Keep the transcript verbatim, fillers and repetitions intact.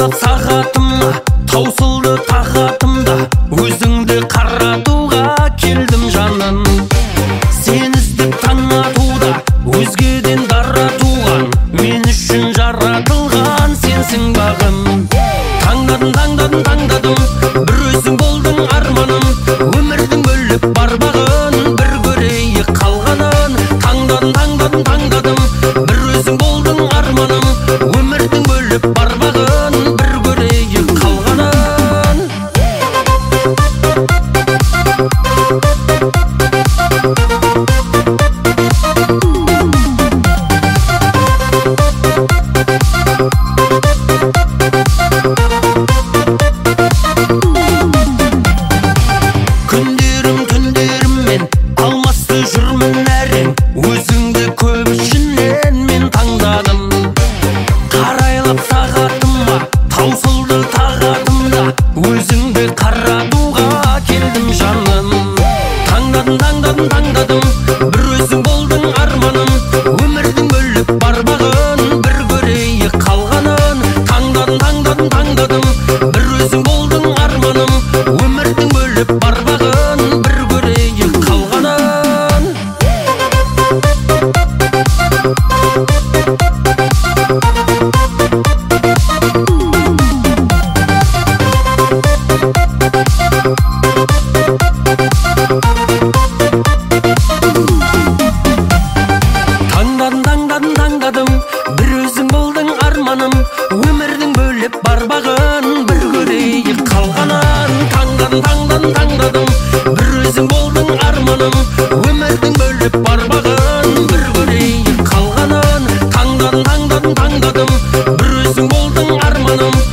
Қарайлап сағатыма, таусылды тағатымда, өзіңді қаратуға келдім жаным. Сен іздеп таң атуда, өзгеден дара туған, мен үшін жаратылған сенсің бағым. Таңдадым, таңдадым, таңдадым, бір өзің болдың арманым. Өмірдің бөліп бар бағын, бір көрейік қалғанын. Таңдадым, таңдадым, таңдадым, бір өзің болдың арманым. Өмірдің бөліп бар бағын, бір көрейік қалғанын. Күндерім түндеріммен алмасты жүрмін әрең, өзіңді көп ішінен мен таңдадым. Қарайлап сағатыма, таусылды тағатымда, өзіңді қаратуға келдім жаным. Таңдадым, таңдадым, таңдадым, бір өзің болдың арманым. Өмірдің бөліп бар бағын, бір көрейік қалғанын. Таңдадым, таңдадым, таңдадым, бір өзің болдың арманым. Өмірдің бөліп бар бағын, бір көрейік қалғанын. Таңдадым, таңдадым, таңдадым, бір өзің болдың арманым. Өмірдің бөліп бар бағын, бір көрейік қалғанын. Таңдадым, таңдадым, таңдадым, бір өзің болдың арманым. Өмірдің бөліп бар бағын, бір көрейік қалғанын. Таңдадым, таңдадым, таңдадым, бір өзің болдың арманым.